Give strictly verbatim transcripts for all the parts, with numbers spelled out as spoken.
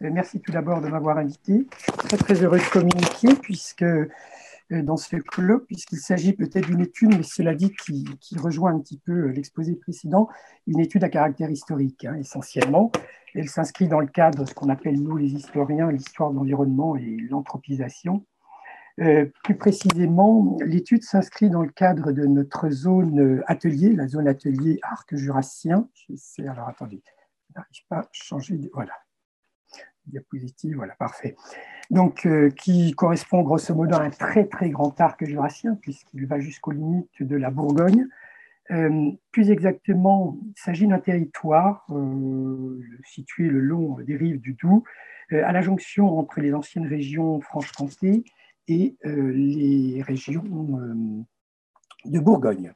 Merci tout d'abord de m'avoir invité. Je suis très, très heureux de communiquer puisque, dans ce colloque, puisqu'il s'agit peut-être d'une étude, mais cela dit, qui, qui rejoint un petit peu l'exposé précédent, une étude à caractère historique, hein, essentiellement. Elle s'inscrit dans le cadre de ce qu'on appelle, nous, les historiens, l'histoire de l'environnement et l'anthropisation. Euh, plus précisément, l'étude s'inscrit dans le cadre de notre zone atelier, la zone atelier arc jurassien. J'essaie, alors attendez, je n'arrive pas à changer de... Voilà. Diapositive, voilà, parfait. Donc, euh, qui correspond grosso modo à un très très grand arc jurassien, puisqu'il va jusqu'aux limites de la Bourgogne. Euh, plus exactement, il s'agit d'un territoire euh, situé le long des rives du Doubs, euh, à la jonction entre les anciennes régions Franche-Comté et euh, les régions euh, de Bourgogne.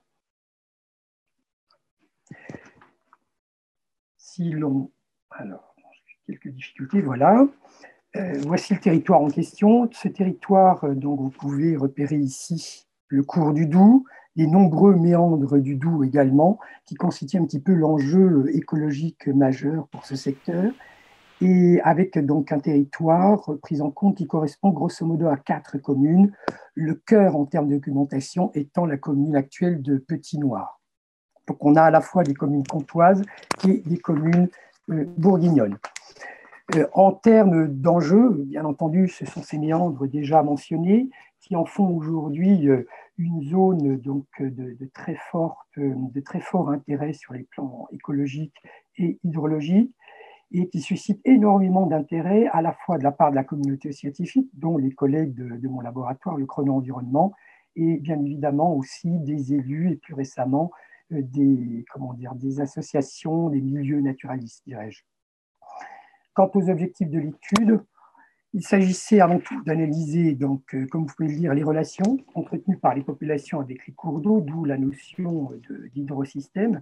Si l'on... Alors, quelques difficultés, voilà. Euh, voici le territoire en question. Ce territoire, euh, donc vous pouvez repérer ici le cours du Doubs, les nombreux méandres du Doubs également, qui constituent un petit peu l'enjeu écologique majeur pour ce secteur, et avec donc un territoire pris en compte qui correspond grosso modo à quatre communes, le cœur en termes de documentation étant la commune actuelle de Petit-Noir. Donc on a à la fois des communes comtoises et des communes euh, bourguignonnes. Euh, en termes d'enjeux, bien entendu, ce sont ces méandres déjà mentionnés qui en font aujourd'hui euh, une zone donc, de, de, très forte, de très fort intérêt sur les plans écologiques et hydrologiques et qui suscitent énormément d'intérêt à la fois de la part de la communauté scientifique, dont les collègues de, de mon laboratoire, le Chrono Environnement, et bien évidemment aussi des élus et plus récemment euh, des, comment dire, des associations, des milieux naturalistes, dirais-je. Quant aux objectifs de l'étude, il s'agissait avant tout d'analyser, donc, euh, comme vous pouvez le lire, les relations entretenues par les populations avec les cours d'eau, d'où la notion d'hydrosystème,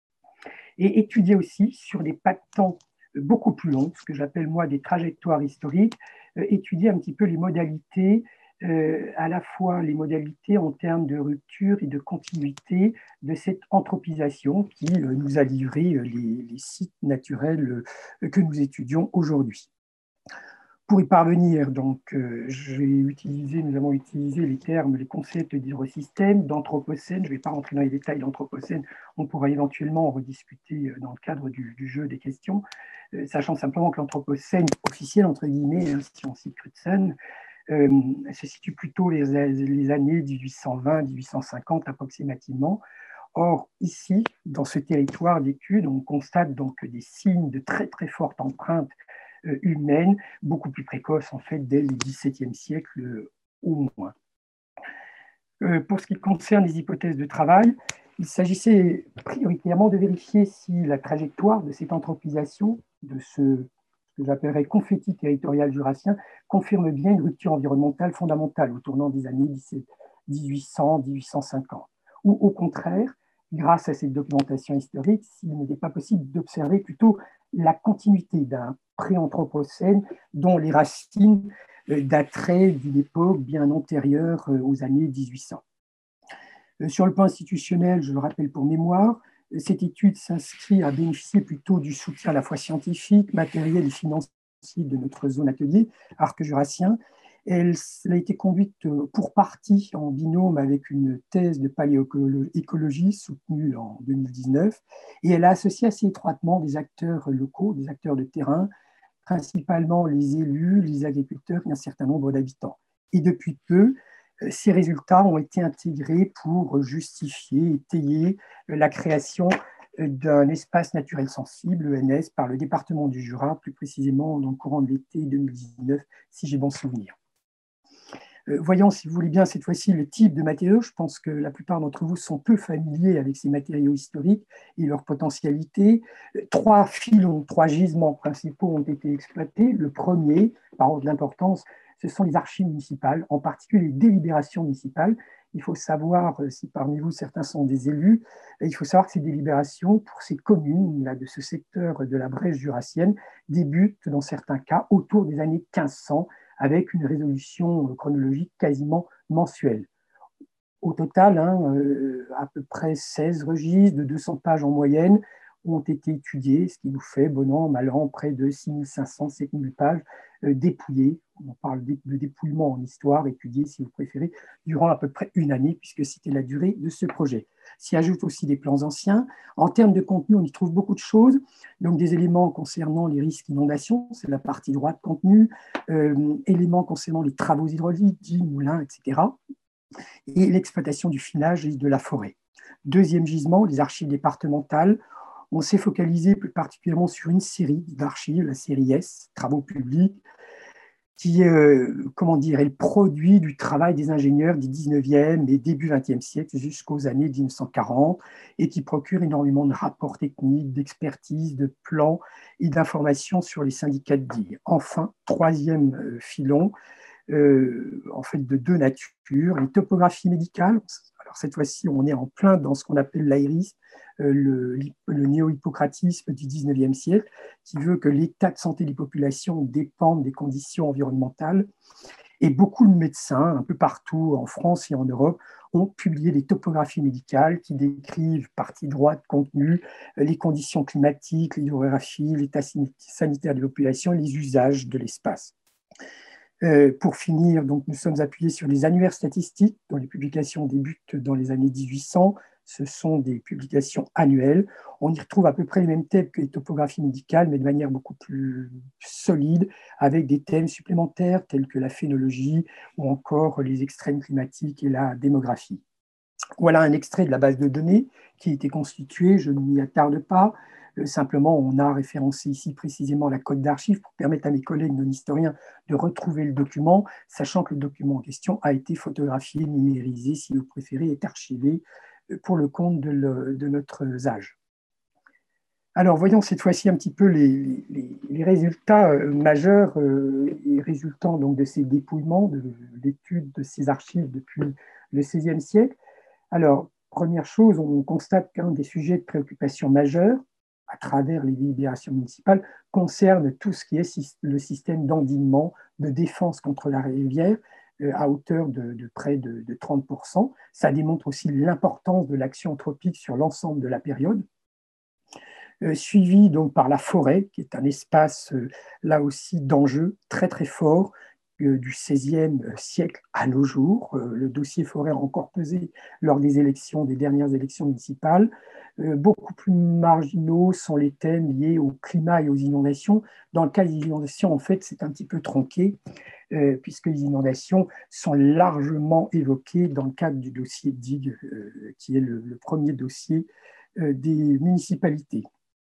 et étudier aussi sur des pas de temps beaucoup plus longs, ce que j'appelle moi des trajectoires historiques, euh, étudier un petit peu les modalités, euh, à la fois les modalités en termes de rupture et de continuité de cette anthropisation qui euh, nous a livré euh, les, les sites naturels euh, que nous étudions aujourd'hui. Pour y parvenir, donc, euh, j'ai utilisé, nous avons utilisé les termes, les concepts d'hydrosystème, d'anthropocène. Je ne vais pas rentrer dans les détails d'anthropocène, on pourra éventuellement en rediscuter dans le cadre du, du jeu des questions, euh, sachant simplement que l'anthropocène officiel, entre guillemets, hein, si on cite Crutzen, euh, se situe plutôt les, les années mille huit cent vingt, mille huit cent cinquante approximativement. Or, ici, dans ce territoire d'études, on constate donc des signes de très très forte empreinte humaine, beaucoup plus précoce en fait dès le dix-septième siècle au moins. Euh, pour ce qui concerne les hypothèses de travail, il s'agissait prioritairement de vérifier si la trajectoire de cette anthropisation, de ce que j'appellerais confetti territorial jurassien, confirme bien une rupture environnementale fondamentale au tournant des années mille huit cents à mille huit cent cinquante, ou au contraire, grâce à cette documentation historique, s'il n'était pas possible d'observer plutôt la continuité d'un pré-anthropocène dont les racines dateraient d'une époque bien antérieure aux années mille huit cents. Sur le plan institutionnel, je le rappelle pour mémoire, cette étude s'inscrit à bénéficier plutôt du soutien à la fois scientifique, matériel et financier de notre zone atelier, arc jurassien. Elle, elle a été conduite pour partie en binôme avec une thèse de paléoécologie soutenue en deux mille dix-neuf, et elle a associé assez étroitement des acteurs locaux, des acteurs de terrain, principalement les élus, les agriculteurs et un certain nombre d'habitants. Et depuis peu, ces résultats ont été intégrés pour justifier, étayer la création d'un espace naturel sensible, E N S, par le département du Jura, plus précisément dans le courant de l'été deux mille dix-neuf, si j'ai bon souvenir. Voyons, si vous voulez bien, cette fois-ci, le type de matériaux. Je pense que la plupart d'entre vous sont peu familiers avec ces matériaux historiques et leur potentialité. Trois filons, trois gisements principaux ont été exploités. Le premier, par ordre d'importance, ce sont les archives municipales, en particulier les délibérations municipales. Il faut savoir, si parmi vous certains sont des élus, il faut savoir que ces délibérations pour ces communes là, de ce secteur de la Brèche jurassienne débutent dans certains cas autour des années quinze cents, avec une résolution chronologique quasiment mensuelle. Au total, hein, euh, à peu près seize registres de deux cents pages en moyenne, ont été étudiées, ce qui nous fait, bon an, mal an, près de six mille cinq cents, sept mille pages euh, dépouillées. On parle de dépouillement en histoire, étudiées, si vous préférez, durant à peu près une année, puisque c'était la durée de ce projet. S'y ajoutent aussi des plans anciens. En termes de contenu, on y trouve beaucoup de choses. Donc, des éléments concernant les risques d'inondation, c'est la partie droite contenu, euh, éléments concernant les travaux hydrauliques, digues, moulins, et cetera, et l'exploitation du finage et de la forêt. Deuxième gisement, les archives départementales. On s'est focalisé plus particulièrement sur une série d'archives, la série S, travaux publics, qui euh, comment dire, est le produit du travail des ingénieurs du dix-neuvième et début vingtième siècle jusqu'aux années mille neuf cent quarante et qui procure énormément de rapports techniques, d'expertise, de plans et d'informations sur les syndicats de digues. Enfin, troisième euh, filon, euh, en fait de deux natures, les topographies médicales. Alors cette fois-ci, on est en plein dans ce qu'on appelle l'airisme, euh, le, le néo-hippocratisme du dix-neuvième siècle, qui veut que l'état de santé des populations dépende des conditions environnementales. Et beaucoup de médecins, un peu partout en France et en Europe, ont publié des topographies médicales qui décrivent, partie droite, contenu, les conditions climatiques, l'hydrographie, l'état sanitaire des populations et les usages de l'espace. Euh, pour finir, donc, nous sommes appuyés sur les annuaires statistiques, dont les publications débutent dans les années mille huit cents. Ce sont des publications annuelles. On y retrouve à peu près les mêmes thèmes que les topographies médicales, mais de manière beaucoup plus solide, avec des thèmes supplémentaires tels que la phénologie ou encore les extrêmes climatiques et la démographie. Voilà un extrait de la base de données qui a été constituée, je ne m'y attarde pas. Euh, simplement, on a référencé ici précisément la cote d'archives pour permettre à mes collègues non-historiens de retrouver le document, sachant que le document en question a été photographié, numérisé, si vous préférez, est archivé pour le compte de, le, de notre âge. Alors, voyons cette fois-ci un petit peu les, les, les résultats euh, majeurs euh, et résultant donc de ces dépouillements, de l'étude de ces archives depuis le seizième siècle. Alors, première chose, on constate qu'un des sujets de préoccupation majeurs à travers les délibérations municipales concerne tout ce qui est le système d'endiguement, de défense contre la rivière, euh, à hauteur de, de près de, de trente pour cent. Ça démontre aussi l'importance de l'action anthropique sur l'ensemble de la période. Euh, suivi donc par la forêt, qui est un espace euh, là aussi d'enjeu très très fort, du seizième siècle à nos jours. Le dossier forêt a encore pesé lors des élections, des dernières élections municipales. Beaucoup plus marginaux sont les thèmes liés au climat et aux inondations. Dans le cas des inondations, en fait, c'est un petit peu tronqué, puisque les inondations sont largement évoquées dans le cadre du dossier digue, qui est le, le premier dossier des municipalités.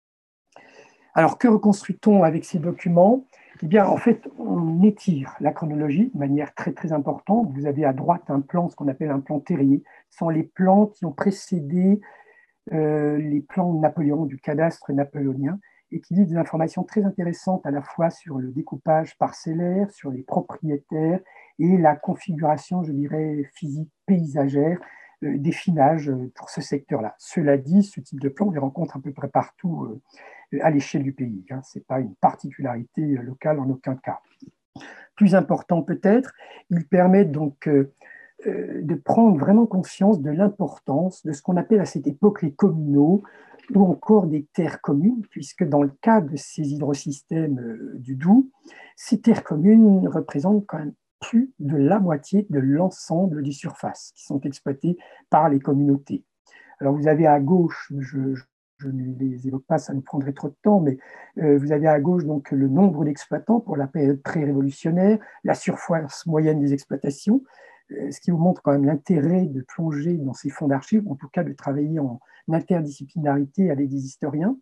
Alors, que reconstruit-on avec ces documents ? Eh bien, en fait, on étire la chronologie de manière très, très importante. Vous avez à droite un plan, ce qu'on appelle un plan terrier. Ce sont les plans qui ont précédé euh, les plans de Napoléon, du cadastre napoléonien, et qui livrent des informations très intéressantes à la fois sur le découpage parcellaire, sur les propriétaires et la configuration, je dirais, physique paysagère euh, des finages pour ce secteur-là. Cela dit, ce type de plan, on les rencontre à peu près partout euh, à l'échelle du pays. Hein. Ce n'est pas une particularité locale en aucun cas. Plus important peut-être, ils permettent donc euh, euh, de prendre vraiment conscience de l'importance de ce qu'on appelle à cette époque les communaux ou encore des terres communes, puisque dans le cas de ces hydrosystèmes euh, du Doubs, ces terres communes représentent quand même plus de la moitié de l'ensemble des surfaces qui sont exploitées par les communautés. Alors vous avez à gauche, je, je je ne les évoque pas, ça nous prendrait trop de temps, mais euh, vous avez à gauche donc le nombre d'exploitants pour la période pré-révolutionnaire, la surface moyenne des exploitations, euh, ce qui vous montre quand même l'intérêt de plonger dans ces fonds d'archives, en tout cas de travailler en interdisciplinarité avec des historiens.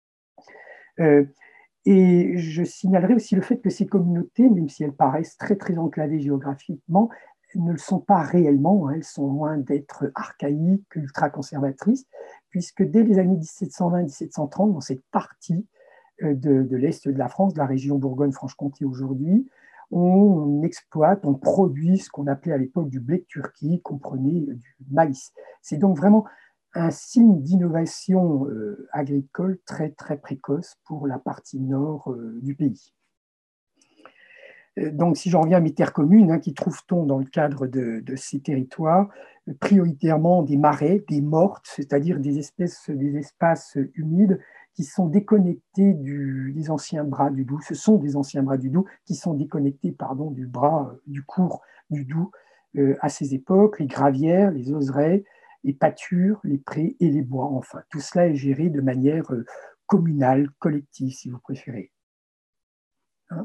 Euh, et je signalerai aussi le fait que ces communautés, même si elles paraissent très très enclavées géographiquement, ne le sont pas réellement, hein, elles sont loin d'être archaïques, ultra-conservatrices, puisque dès les années dix-sept cent vingt à dix-sept cent trente, dans cette partie de, de l'Est de la France, de la région Bourgogne-Franche-Comté aujourd'hui, on exploite, on produit ce qu'on appelait à l'époque du blé de Turquie, comprenait du maïs. C'est donc vraiment un signe d'innovation euh, agricole très, très précoce pour la partie nord euh, du pays. Donc, si j'en reviens à mes terres communes, hein, qui trouve-t-on dans le cadre de, de ces territoires, prioritairement des marais, des mortes, c'est-à-dire des, espèces, des espaces humides qui sont déconnectés du, des anciens bras du Doubs. Ce sont des anciens bras du Doubs qui sont déconnectés pardon, du bras du cours du Doubs euh, à ces époques, les gravières, les oserets, les pâtures, les prés et les bois. Enfin, tout cela est géré de manière euh, communale, collective, si vous préférez. Hein?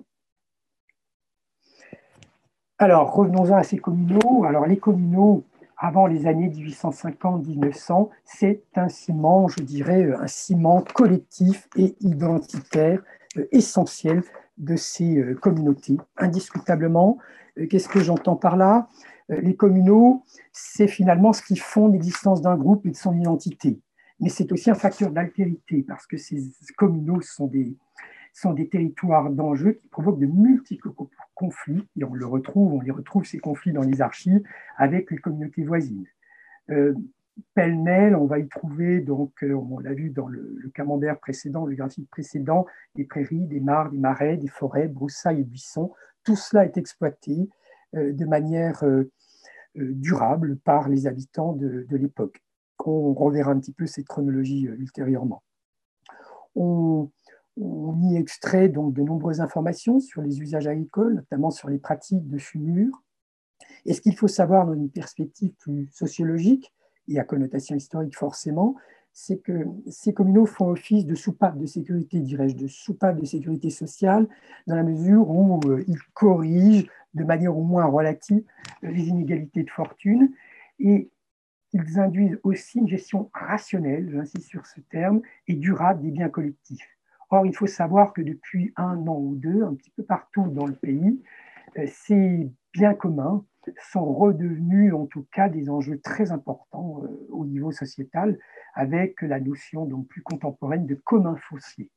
Alors, revenons-en à ces communaux. Alors, les communaux, avant les années mille huit cent cinquante mille neuf cents, c'est un ciment, je dirais, un ciment collectif et identitaire euh, essentiel de ces euh, communautés, indiscutablement. Euh, Qu'est-ce que j'entends par là? Euh, Les communaux, c'est finalement ce qui fonde l'existence d'un groupe et de son identité. Mais c'est aussi un facteur d'altérité, parce que ces communaux sont des, sont des territoires d'enjeux qui provoquent de multiples conflits, et on le retrouve, on les retrouve ces conflits dans les archives avec les communautés voisines. Euh, Pêle-mêle, on va y trouver, donc, euh, on l'a vu dans le, le camembert précédent, le graphique précédent, des prairies, des mares, des marais, des forêts, broussailles et buissons. Tout cela est exploité euh, de manière euh, euh, durable par les habitants de, de l'époque. On reverra un petit peu cette chronologie euh, ultérieurement. On, on y extrait donc de nombreuses informations sur les usages agricoles, notamment sur les pratiques de fumure. Et ce qu'il faut savoir dans une perspective plus sociologique, et à connotation historique forcément, c'est que ces communaux font office de soupape de sécurité, dirais-je, de soupape de sécurité sociale, dans la mesure où euh, ils corrigent de manière au moins relative les inégalités de fortune, et ils induisent aussi une gestion rationnelle, j'insiste sur ce terme, et durable des biens collectifs. Or, il faut savoir que depuis un an ou deux, un petit peu partout dans le pays, ces biens communs sont redevenus en tout cas des enjeux très importants euh, au niveau sociétal, avec la notion donc plus contemporaine de commun foncier.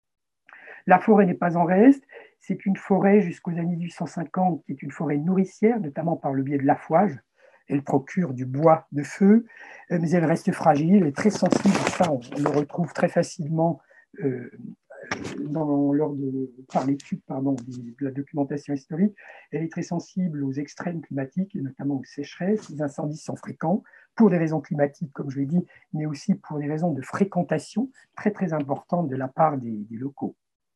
La forêt n'est pas en reste, c'est une forêt jusqu'aux années mille huit cent cinquante qui est une forêt nourricière, notamment par le biais de l'affouage. Elle procure du bois de feu, mais elle reste fragile et très sensible. Ça, on, on le retrouve très facilement euh, dans, lors de, par l'étude pardon, de la documentation historique. Elle est très sensible aux extrêmes climatiques, et notamment aux sécheresses. Les incendies sont fréquents pour des raisons climatiques, comme je l'ai dit, mais aussi pour des raisons de fréquentation très, très importantes de la part des, des locaux.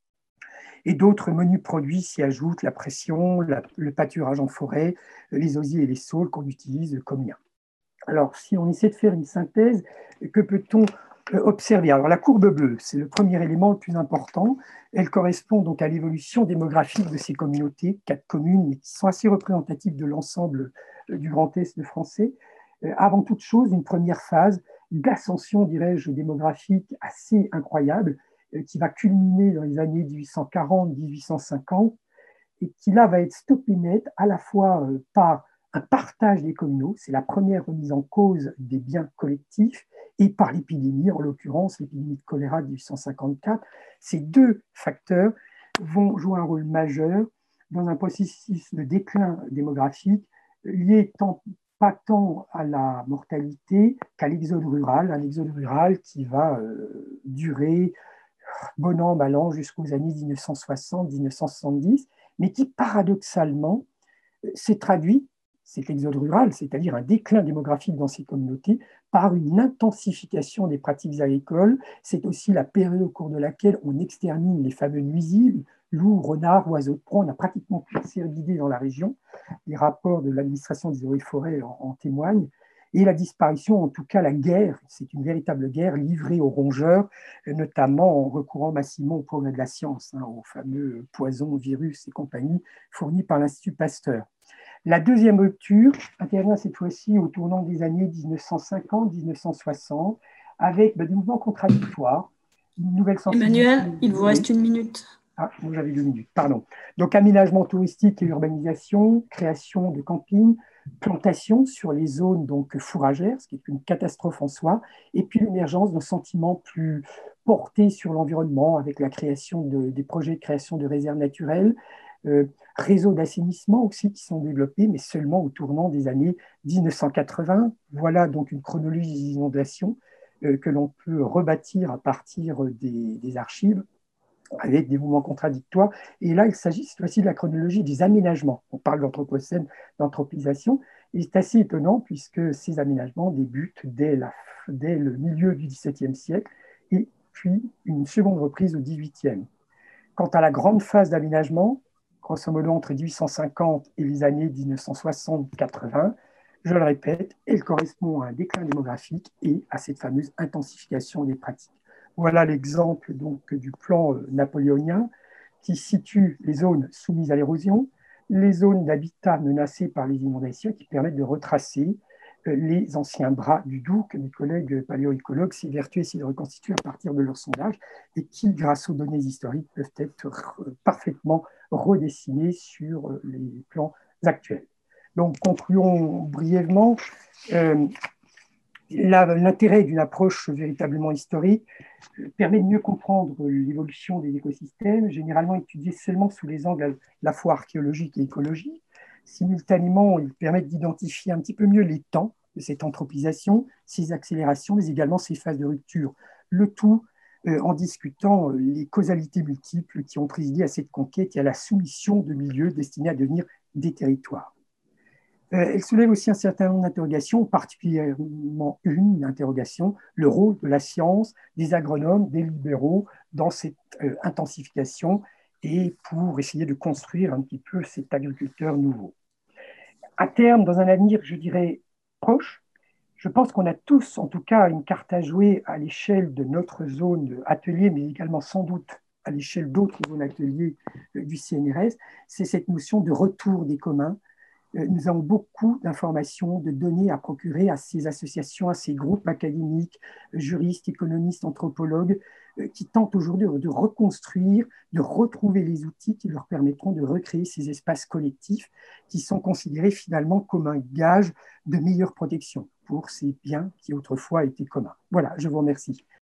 Et d'autres menus produits s'y ajoutent la pression, la, le pâturage en forêt, les osiers et les saules qu'on utilise comme lien. Alors, si on essaie de faire une synthèse, que peut-on observer? Alors, la courbe bleue, c'est le premier élément le plus important. Elle correspond donc à l'évolution démographique de ces communautés, quatre communes, mais qui sont assez représentatives de l'ensemble du Grand Est français. Avant toute chose, une première phase d'ascension, dirais-je, démographique assez incroyable, qui va culminer dans les années mille huit cent quarante mille huit cent cinquante, et qui là va être stoppée net à la fois par un partage des communaux, c'est la première remise en cause des biens collectifs, et par l'épidémie, en l'occurrence l'épidémie de choléra de mille huit cent cinquante-quatre. Ces deux facteurs vont jouer un rôle majeur dans un processus de déclin démographique lié tant, pas tant à la mortalité qu'à l'exode rural, un exode rural qui va euh, durer bon an, mal an, jusqu'aux années mille neuf cent soixante mille neuf cent soixante-dix, mais qui paradoxalement s'est traduit, c'est l'exode rural, c'est-à-dire un déclin démographique dans ces communautés, par une intensification des pratiques agricoles. C'est aussi la période au cours de laquelle on extermine les fameux nuisibles, loups, renards, oiseaux de proie. On a pratiquement plus de cervidés dans la région. Les rapports de l'administration des eaux et forêts en, en témoignent. Et la disparition, en tout cas la guerre, c'est une véritable guerre livrée aux rongeurs, notamment en recourant massivement au progrès de la science, hein, aux fameux poisons, virus et compagnie fournis par l'Institut Pasteur. La deuxième rupture intervient cette fois-ci au tournant des années mille neuf cent cinquante mille neuf cent soixante, avec ben, des mouvements contradictoires, une nouvelle sensibilité. Emmanuel, il vous reste une minute. Ah, moi j'avais deux minutes, pardon. Donc aménagement touristique et urbanisation, création de campings, plantation sur les zones donc fourragères, ce qui est une catastrophe en soi, et puis l'émergence d'un sentiment plus porté sur l'environnement avec la création de, des projets de création de réserves naturelles, euh, réseaux d'assainissement aussi qui sont développés, mais seulement au tournant des années mille neuf cent quatre-vingts. Voilà donc une chronologie des inondations euh, que l'on peut rebâtir à partir des, des archives, avec des mouvements contradictoires. Et là, il s'agit cette fois-ci de la chronologie des aménagements. On parle d'anthropocène, d'anthropisation, et c'est assez étonnant puisque ces aménagements débutent dès, la, dès le milieu du dix-septième siècle et puis une seconde reprise au dix-huitième. Quant à la grande phase d'aménagement, grosso modo entre mille huit cent cinquante et les années mille neuf cent soixante quatre-vingts, je le répète, elle correspond à un déclin démographique et à cette fameuse intensification des pratiques. Voilà l'exemple donc du plan napoléonien qui situe les zones soumises à l'érosion, les zones d'habitat menacées par les inondations qui permettent de retracer les anciens bras du Doubs que mes collègues paléoécologues s'évertuent à essayer de reconstituer à partir de leurs sondages et qui, grâce aux données historiques, peuvent être parfaitement redessinés sur les plans actuels. Donc, concluons brièvement. Euh, L'intérêt d'une approche véritablement historique permet de mieux comprendre l'évolution des écosystèmes, généralement étudiés seulement sous les angles à la fois archéologiques et écologiques. Simultanément, ils permettent d'identifier un petit peu mieux les temps de cette anthropisation, ses accélérations, mais également ses phases de rupture. Le tout euh, en discutant les causalités multiples qui ont présidé à cette conquête et à la soumission de milieux destinés à devenir des territoires. Elle soulève aussi un certain nombre d'interrogations, particulièrement une interrogation, le rôle de la science, des agronomes, des libéraux dans cette euh, intensification et pour essayer de construire un petit peu cet agriculteur nouveau. À terme, dans un avenir, je dirais, proche, je pense qu'on a tous, en tout cas, une carte à jouer à l'échelle de notre zone atelier, mais également sans doute à l'échelle d'autres zones ateliers euh, du C N R S, c'est cette notion de retour des communs. Nous avons beaucoup d'informations, de données à procurer à ces associations, à ces groupes académiques, juristes, économistes, anthropologues, qui tentent aujourd'hui de reconstruire, de retrouver les outils qui leur permettront de recréer ces espaces collectifs qui sont considérés finalement comme un gage de meilleure protection pour ces biens qui autrefois étaient communs. Voilà, je vous remercie.